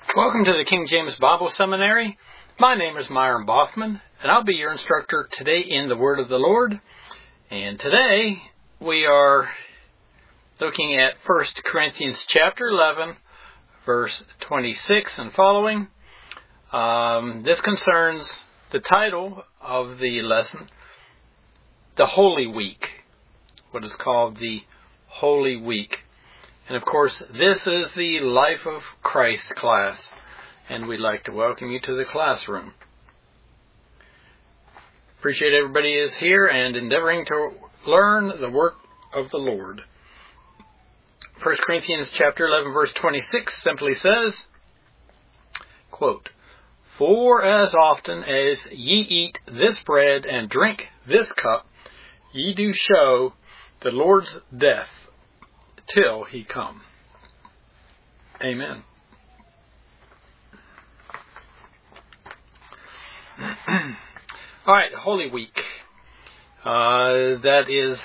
Welcome to the King James Bible Seminary. My name is Myron Boffman, and I'll be your instructor today in the Word of the Lord. And today we are looking at 1 Corinthians chapter 11, verse 26 and following. This concerns the title of the lesson, the Holy Week, what is called the Holy Week. And of course, this is the Life of Christ class, and we'd like to welcome you to the classroom. Appreciate everybody is here and endeavoring to learn the work of the Lord. 1 Corinthians chapter 11, verse 26 simply says, quote, "For as often as ye eat this bread and drink this cup, ye do show the Lord's death till he come." Amen. All right, Holy Week. That is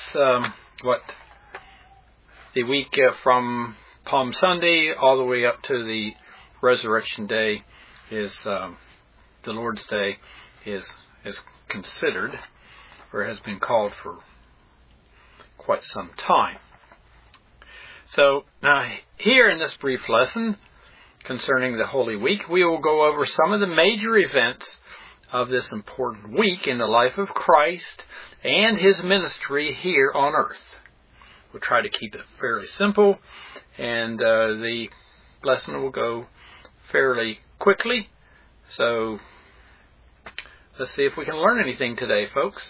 the week from Palm Sunday all the way up to the Resurrection Day is the Lord's Day is considered, or has been called for quite some time. So now here in this brief lesson concerning the Holy Week, we will go over some of the major events of this important week in the life of Christ and his ministry here on earth. We'll try to keep it fairly simple, and the lesson will go fairly quickly. So let's see if we can learn anything today, folks.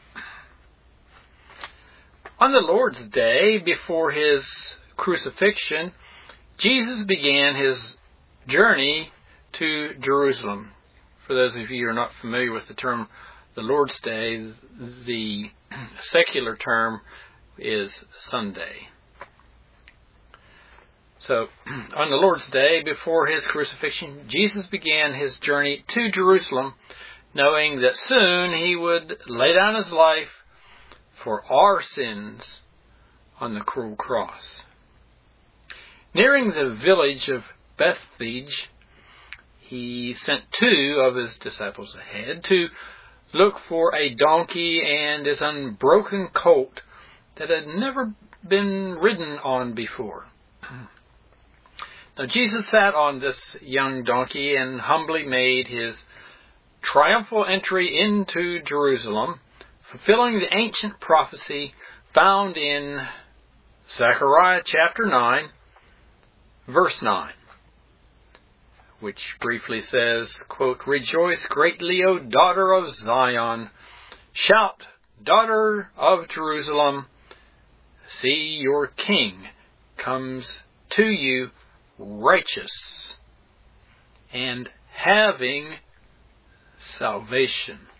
On the Lord's Day, before his crucifixion, Jesus began his journey to Jerusalem. For those of you who are not familiar with the term the Lord's Day, the secular term is Sunday. So, on the Lord's Day, before his crucifixion, Jesus began his journey to Jerusalem, knowing that soon he would lay down his life for our sins on the cruel cross. Nearing the village of Bethphage, he sent two of his disciples ahead to look for a donkey and his unbroken colt that had never been ridden on before. Now Jesus sat on this young donkey and humbly made his triumphal entry into Jerusalem, fulfilling the ancient prophecy found in Zechariah chapter 9, verse 9. Which briefly says, quote, "Rejoice greatly, O daughter of Zion. Shout, daughter of Jerusalem. See, your king comes to you righteous and having salvation."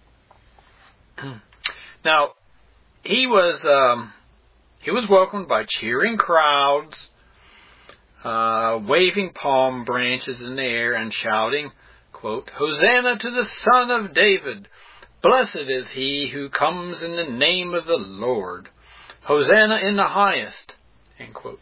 Now, he was welcomed by cheering crowds, waving palm branches in the air and shouting, quote, "Hosanna to the Son of David. Blessed is he who comes in the name of the Lord. Hosanna in the highest." End quote.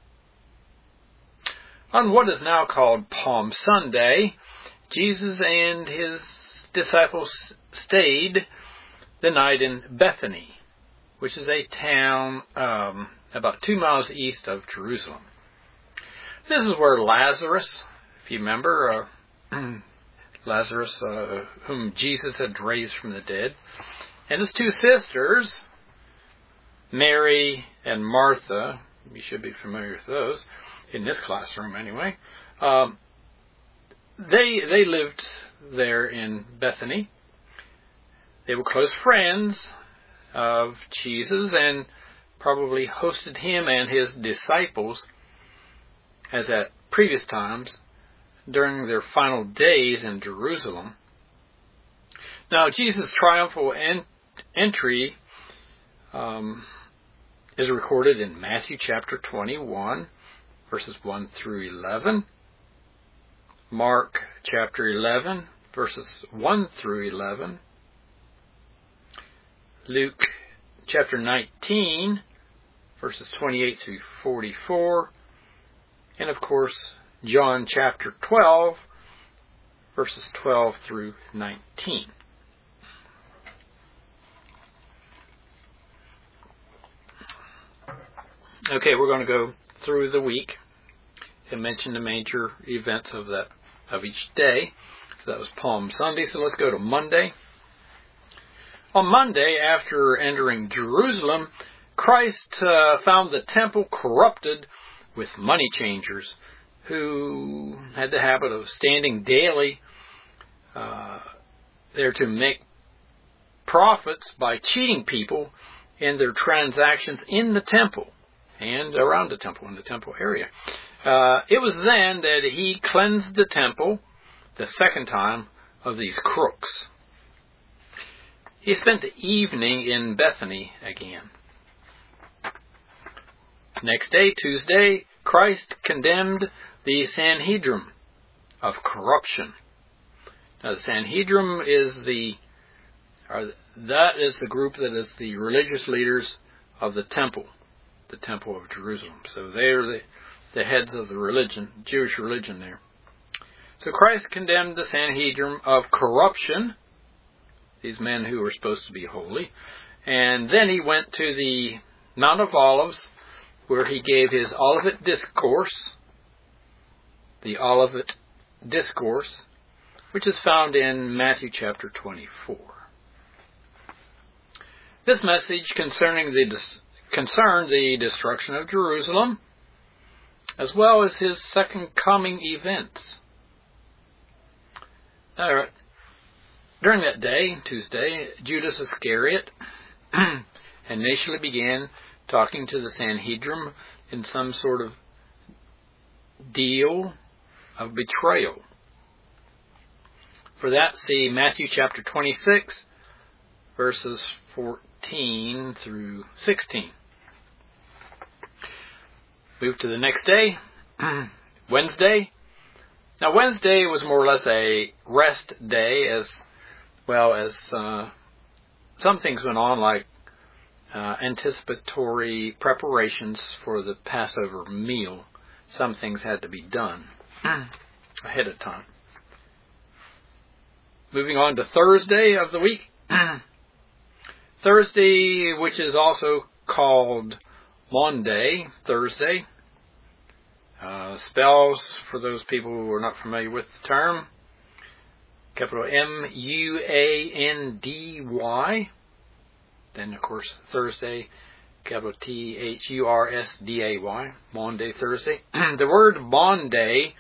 On what is now called Palm Sunday, Jesus and his disciples stayed the night in Bethany, which is a town about 2 miles east of Jerusalem. This is where Lazarus, if you remember, Lazarus, whom Jesus had raised from the dead, and his two sisters, Mary and Martha, you should be familiar with those, in this classroom anyway, they lived there in Bethany. They were close friends of Jesus and probably hosted him and his disciples, as at previous times, during their final days in Jerusalem. Now, Jesus' triumphal entry is recorded in Matthew chapter 21, verses 1 through 11, Mark chapter 11, verses 1 through 11, Luke chapter 19, verses 28 through 44, and of course, John chapter 12, verses 12 through 19. Okay, we're going to go through the week and mention the major events of each day. So that was Palm Sunday. So let's go to Monday. On Monday, after entering Jerusalem, Christ found the temple corrupted with money changers who had the habit of standing daily there to make profits by cheating people in their transactions in the temple and around the temple, in the temple area. It was then that he cleansed the temple the second time of these crooks. He spent the evening in Bethany again. Next day, Tuesday, Christ condemned the Sanhedrin of corruption. Now, the Sanhedrin is the group that is the religious leaders of the temple of Jerusalem. So they are the heads of the religion, Jewish religion there. So Christ condemned the Sanhedrin of corruption, these men who were supposed to be holy. And then he went to the Mount of Olives, where he gave his Olivet Discourse, the Olivet Discourse, which is found in Matthew chapter 24. This message concerned the destruction of Jerusalem, as well as his second coming events. During that day, Tuesday, Judas Iscariot initially began talking to the Sanhedrin in some sort of deal of betrayal. For that, see Matthew chapter 26, verses 14 through 16. Move to the next day, Wednesday. Now, Wednesday was more or less a rest day, as well as some things went on, like anticipatory preparations for the Passover meal. Some things had to be done ahead of time. Moving on to Thursday of the week. Thursday, which is also called Maundy, Thursday. Spells, for those people who are not familiar with the term, capital M-U-A-N-D-Y. Then, of course, Thursday, capital T-H-U-R-S-D-A-Y, Maundy, Thursday. The word Maundy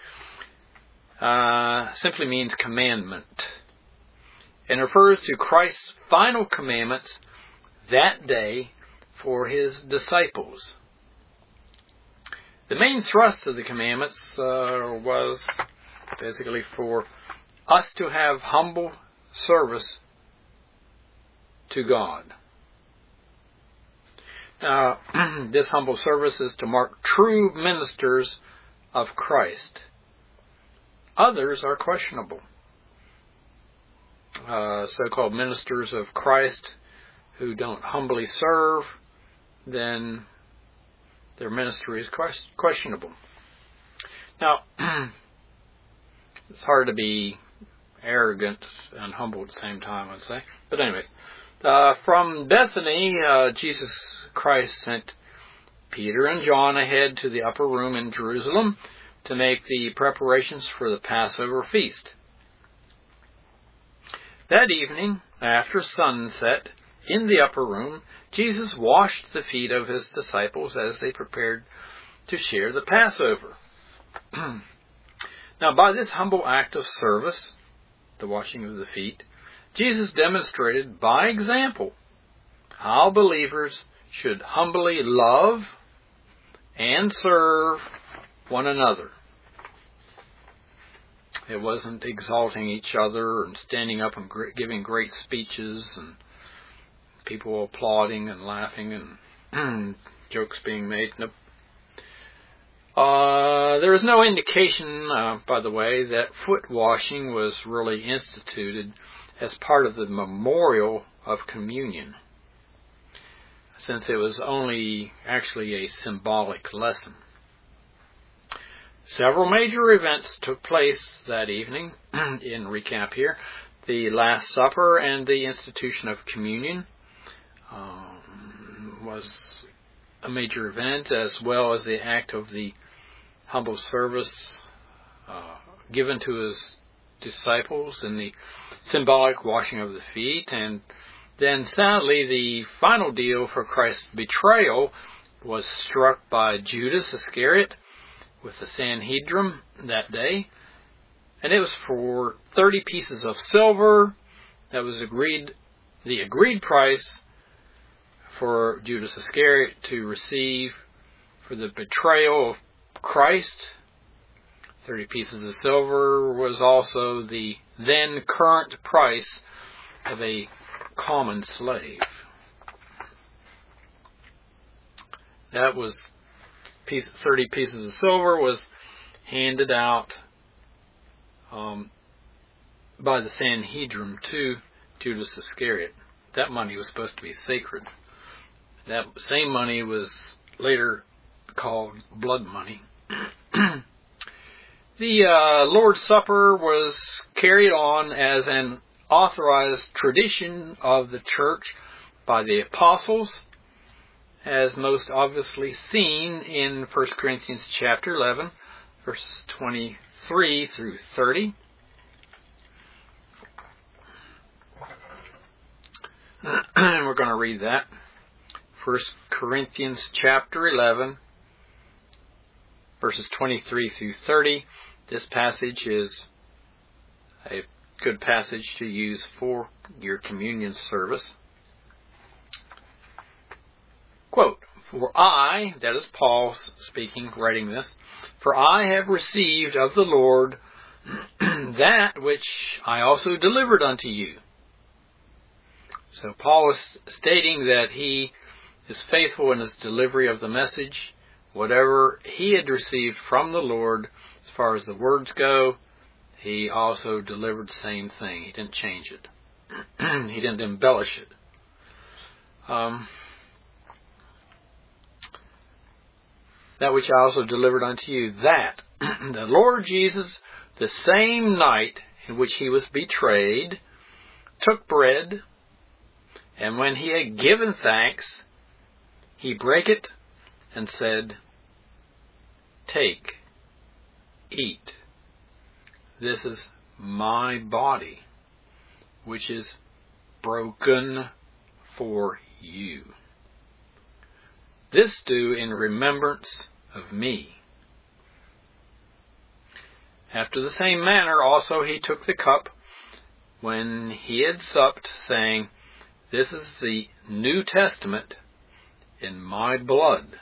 simply means commandment, and refers to Christ's final commandments that day for his disciples. The main thrust of the commandments was basically for us to have humble service to God. Now, this humble service is to mark true ministers of Christ. Others are questionable. So-called ministers of Christ who don't humbly serve, then their ministry is questionable. Now, it's hard to be arrogant and humble at the same time, I'd say. But anyways, from Bethany, Jesus Christ sent Peter and John ahead to the upper room in Jerusalem to make the preparations for the Passover feast. That evening, after sunset, in the upper room, Jesus washed the feet of his disciples as they prepared to share the Passover. Now, by this humble act of service, the washing of the feet, Jesus demonstrated by example how believers should humbly love and serve one another. It wasn't exalting each other and standing up and giving great speeches and people applauding and laughing and jokes being made. Nope. There is no indication, by the way, that foot washing was really instituted as part of the memorial of communion, since it was only actually a symbolic lesson. Several major events took place that evening. In recap here, the Last Supper and the institution of communion was a major event, as well as the act of the humble service given to his disciples in the symbolic washing of the feet. And then sadly, the final deal for Christ's betrayal was struck by Judas Iscariot with the Sanhedrin that day. And it was for 30 pieces of silver. That was the agreed price for Judas Iscariot to receive for the betrayal of Christ. 30 pieces of silver was also the then current price of a common slave. That was 30 pieces of silver was handed out by the Sanhedrin to Judas Iscariot. That money was supposed to be sacred. That same money was later called blood money. The Lord's Supper was carried on as an authorized tradition of the church by the apostles, as most obviously seen in 1 Corinthians chapter 11, verses 23 through 30. And we're going to read that. 1 Corinthians chapter 11, verses 23 through 30. This passage is a good passage to use for your communion service. Quote, "For I," that is Paul speaking, writing this, "for I have received of the Lord that which I also delivered unto you." So Paul is stating that he is faithful in his delivery of the message. Whatever he had received from the Lord, as far as the words go, he also delivered the same thing. He didn't change it. He didn't embellish it. That which I also delivered unto you, that the Lord Jesus, the same night in which he was betrayed, took bread, and when he had given thanks, he brake it and said, "Take, eat. This is my body, which is broken for you. This do in remembrance of me." After the same manner also he took the cup when he had supped, saying, "This is the New Testament in my blood.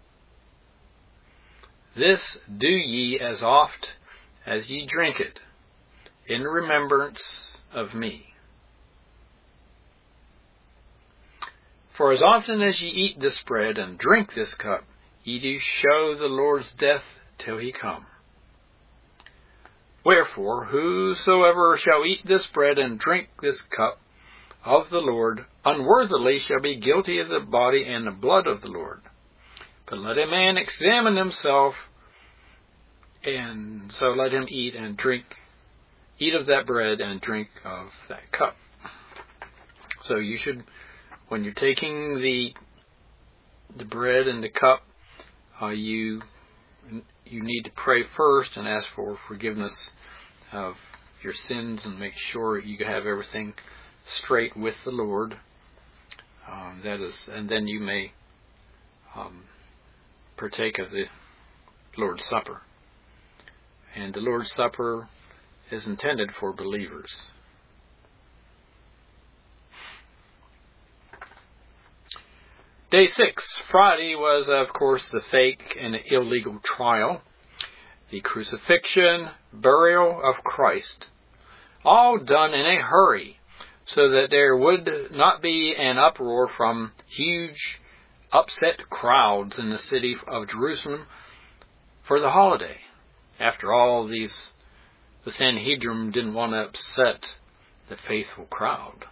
This do ye as oft as ye drink it, in remembrance of me. For as often as ye eat this bread and drink this cup, ye do show the Lord's death till he come. Wherefore, whosoever shall eat this bread and drink this cup of the Lord unworthily shall be guilty of the body and the blood of the Lord. But let a man examine himself, and so let him eat of that bread and drink of that cup." So you should, when you're taking the bread and the cup, you need to pray first and ask for forgiveness of your sins and make sure you have everything straight with the Lord. And then you may partake of the Lord's Supper. And the Lord's Supper is intended for believers. Day 6, Friday, was, of course, the fake and illegal trial, the crucifixion, burial of Christ, all done in a hurry, so that there would not be an uproar from huge, upset crowds in the city of Jerusalem for the holiday. After all, the Sanhedrin didn't want to upset the faithful crowd.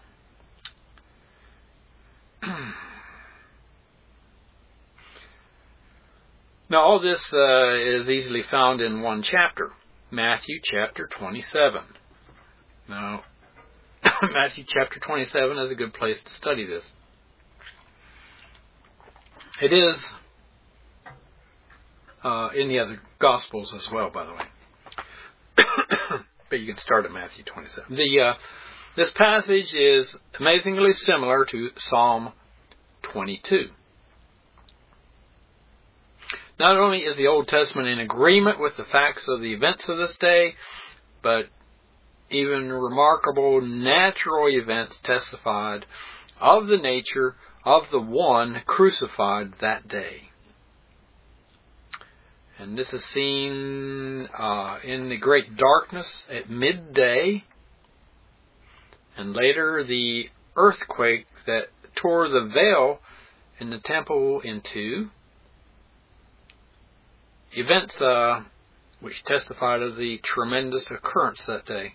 Now, all this is easily found in one chapter, Matthew chapter 27. Now, Matthew chapter 27 is a good place to study this. It is in the other Gospels as well, by the way. But you can start at Matthew 27. This passage is amazingly similar to Psalm 22. Not only is the Old Testament in agreement with the facts of the events of this day, but even remarkable natural events testified of the nature of the one crucified that day. And this is seen in the great darkness at midday, and later the earthquake that tore the veil in the temple in two. Events which testified of the tremendous occurrence that day.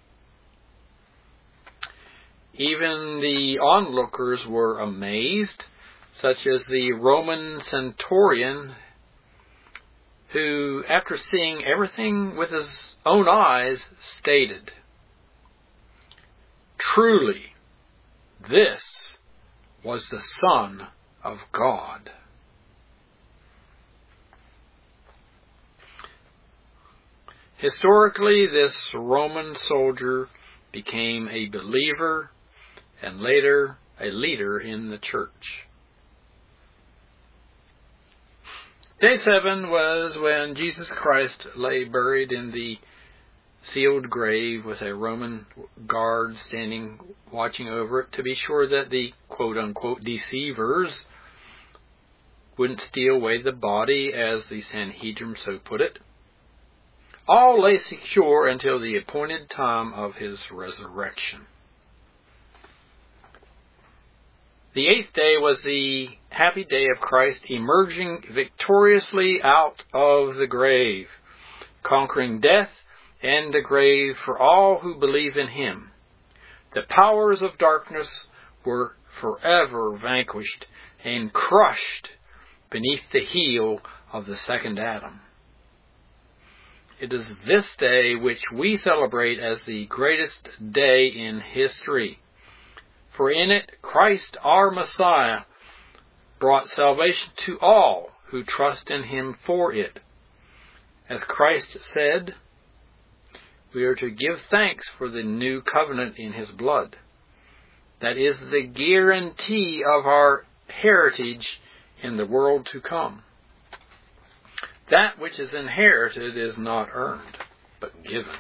Even the onlookers were amazed, such as the Roman centurion, who, after seeing everything with his own eyes, stated, "Truly, this was the Son of God." Historically, this Roman soldier became a believer and later a leader in the church. Day 7 was when Jesus Christ lay buried in the sealed grave with a Roman guard standing watching over it to be sure that the quote-unquote deceivers wouldn't steal away the body, as the Sanhedrin so put it. All lay secure until the appointed time of his resurrection. The 8th day was the happy day of Christ emerging victoriously out of the grave, conquering death and the grave for all who believe in him. The powers of darkness were forever vanquished and crushed beneath the heel of the second Adam. It is this day which we celebrate as the greatest day in history. For in it, Christ, our Messiah, brought salvation to all who trust in him for it. As Christ said, we are to give thanks for the new covenant in his blood. That is the guarantee of our heritage in the world to come. That which is inherited is not earned, but given.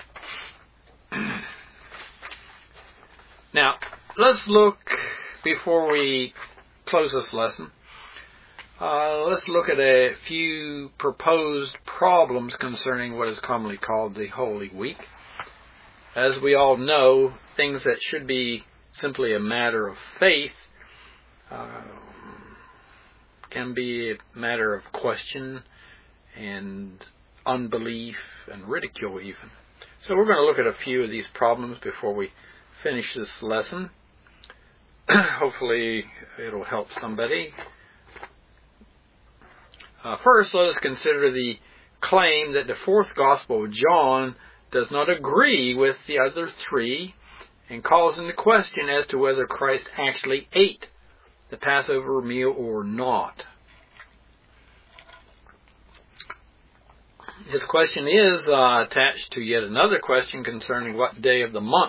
Now, let's look, before we close this lesson, let's look at a few proposed problems concerning what is commonly called the Holy Week. As we all know, things that should be simply a matter of faith can be a matter of question and unbelief and ridicule even. So we're going to look at a few of these problems before we finish this lesson. Hopefully it'll help somebody. First, let us consider the claim that the fourth Gospel of John does not agree with the other three and calls into question as to whether Christ actually ate the Passover meal or not. His question is attached to yet another question concerning what day of the month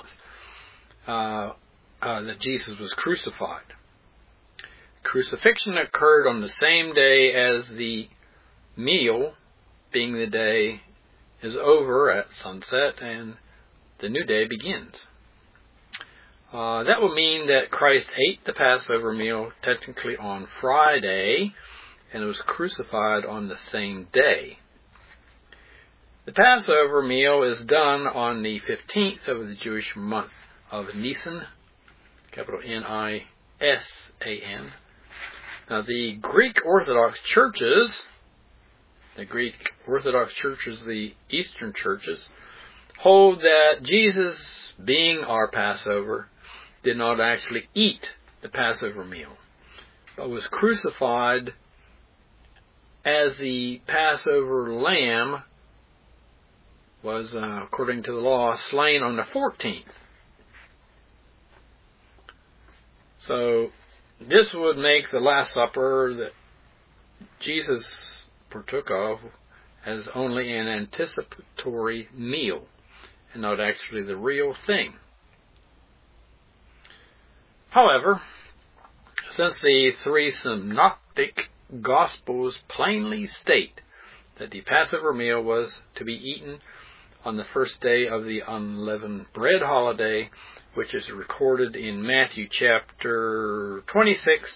that Jesus was crucified. Crucifixion occurred on the same day as the meal, being the day is over at sunset and the new day begins. That will mean that Christ ate the Passover meal technically on Friday and was crucified on the same day. The Passover meal is done on the 15th of the Jewish month of Nisan, capital Nisan. Now, the Greek Orthodox churches, the Eastern churches, hold that Jesus, being our Passover, did not actually eat the Passover meal, but was crucified as the Passover lamb was, according to the law, slain on the 14th. So this would make the Last Supper that Jesus partook of as only an anticipatory meal and not actually the real thing. However, since the three synoptic Gospels plainly state that the Passover meal was to be eaten on the first day of the unleavened bread holiday, which is recorded in Matthew chapter 26,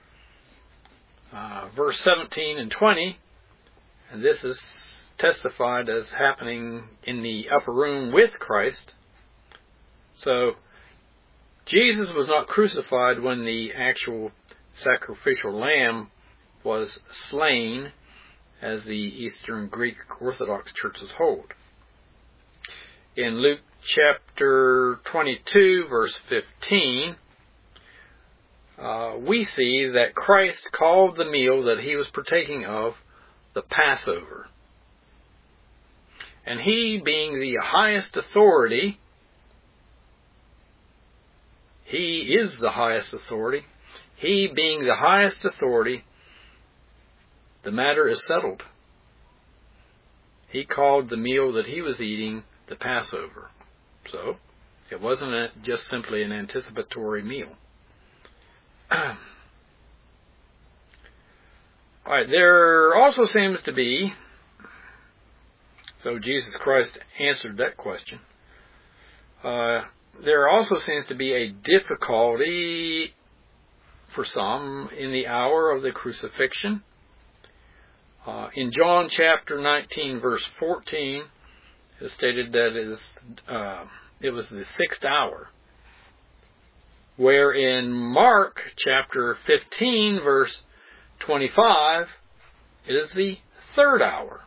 verse 17 and 20, and this is testified as happening in the upper room with Christ. So, Jesus was not crucified when the actual sacrificial lamb was slain, as the Eastern Greek Orthodox churches hold. In Luke chapter 22, verse 15, we see that Christ called the meal that he was partaking of the Passover. And he, being the highest authority, he is the highest authority. He being the highest authority, the matter is settled. He called the meal that he was eating the Passover. So, it wasn't just simply an anticipatory meal. Alright, there also seems to be, so Jesus Christ answered that question, there also seems to be a difficulty for some in the hour of the crucifixion. In John chapter 19, verse 14, it is stated that it was the 6th hour. Where in Mark chapter 15, verse 25, it is the 3rd hour.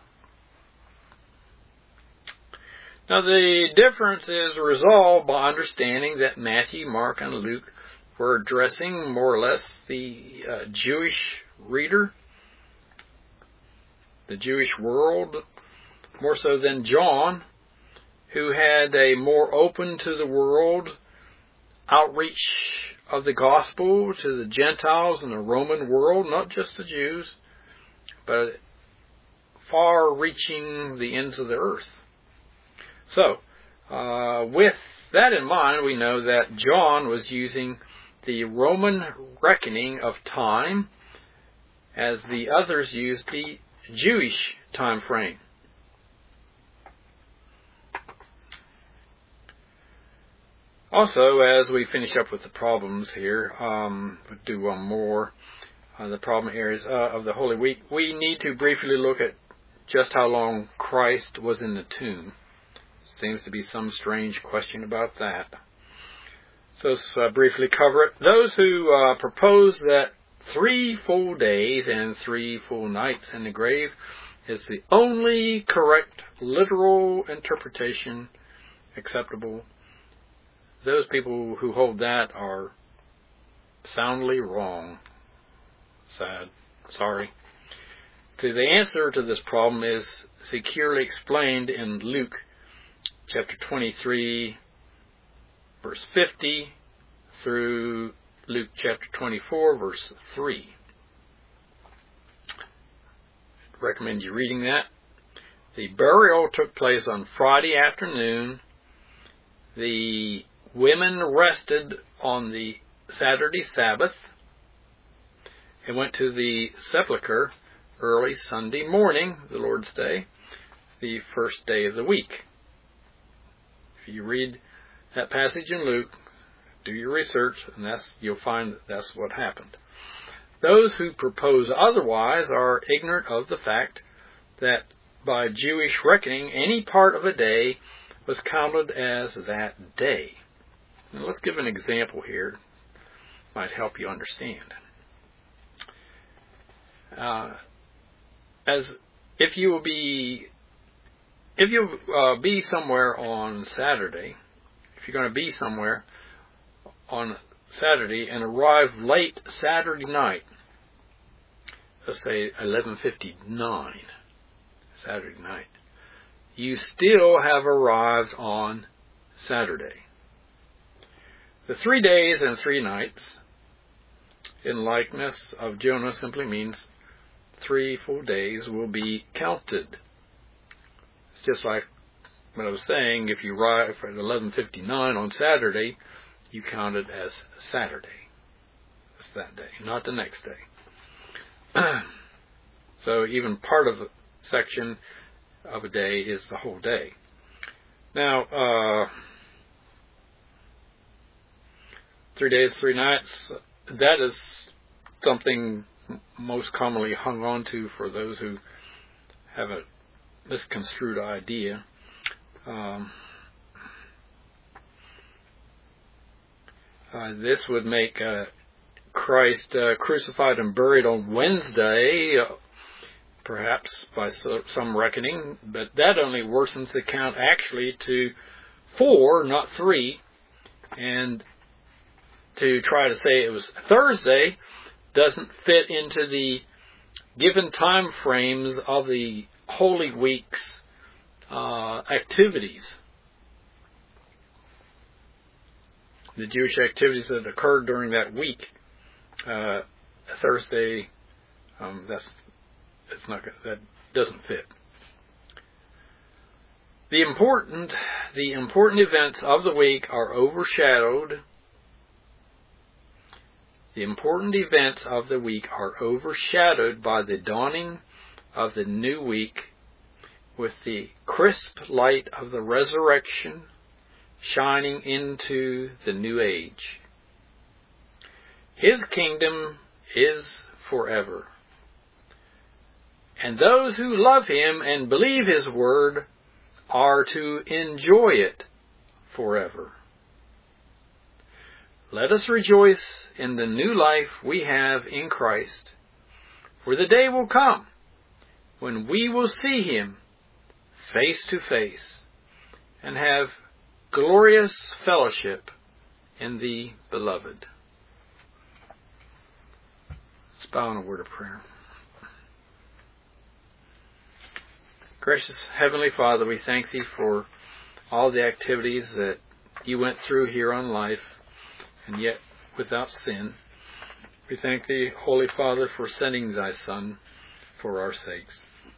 Now the difference is resolved by understanding that Matthew, Mark, and Luke were addressing more or less the Jewish reader, the Jewish world, more so than John, who had a more open to the world outreach of the gospel to the Gentiles and the Roman world, not just the Jews, but far reaching the ends of the earth. So, with that in mind, we know that John was using the Roman reckoning of time as the others used the Jewish time frame. Also, as we finish up with the problems here, we'll do one more. The problem areas of the Holy Week. We need to briefly look at just how long Christ was in the tomb. Seems to be some strange question about that. So let's briefly cover it. Those who propose that 3 full days and 3 full nights in the grave is the only correct literal interpretation acceptable, those people who hold that are soundly wrong. Sad. Sorry. The answer to this problem is securely explained in Luke chapter 23, verse 50, through Luke chapter 24, verse 3. I recommend you reading that. The burial took place on Friday afternoon. The women rested on the Saturday Sabbath and went to the sepulchre early Sunday morning, the Lord's Day, the first day of the week. If you read that passage in Luke, do your research, and you'll find that's what happened. Those who propose otherwise are ignorant of the fact that by Jewish reckoning, any part of a day was counted as that day. Now let's give an example here. Might help you understand. If you'll be somewhere on Saturday, if you're going to be somewhere on Saturday and arrive late Saturday night, let's say 11:59, Saturday night, you still have arrived on Saturday. The 3 days and 3 nights in likeness of Jonah simply means 3 full days will be counted. It's just like what I was saying, if you arrive at 11:59 on Saturday, you count it as Saturday. It's that day, not the next day. So even part of a section of a day is the whole day. Now, 3 days, 3 nights, that is something most commonly hung on to for those who have a misconstrued idea. This would make Christ crucified and buried on Wednesday, perhaps by some reckoning, but that only worsens the count actually to 4, not 3. And to try to say it was Thursday doesn't fit into the given time frames of the Holy Week's activities. The Jewish activities that occurred during that week. Thursday, that doesn't fit. The important events of the week are overshadowed. The important events of the week are overshadowed by the dawning of the new week, with the crisp light of the resurrection shining into the new age. His kingdom is forever, and those who love Him and believe His word are to enjoy it forever. Let us rejoice in the new life we have in Christ, for the day will come when we will see Him face to face and have glorious fellowship in the Beloved. Let's bow in a word of prayer. Gracious Heavenly Father, we thank Thee for all the activities that You went through here on life, and yet without sin. We thank Thee, Holy Father, for sending Thy Son for our sakes.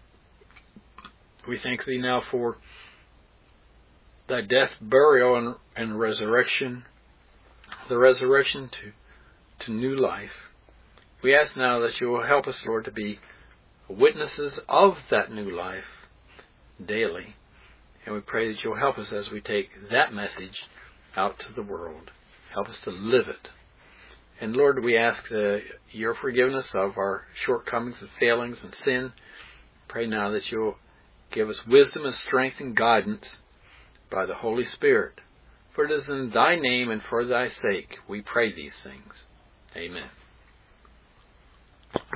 We thank Thee now for Thy death, burial, and resurrection, the resurrection to new life. We ask now that You will help us, Lord, to be witnesses of that new life daily. And we pray that You'll help us as we take that message out to the world. Help us to live it. And Lord, we ask Your forgiveness of our shortcomings and failings and sin. Pray now that You'll give us wisdom and strength and guidance by the Holy Spirit. For it is in Thy name and for Thy sake we pray these things. Amen.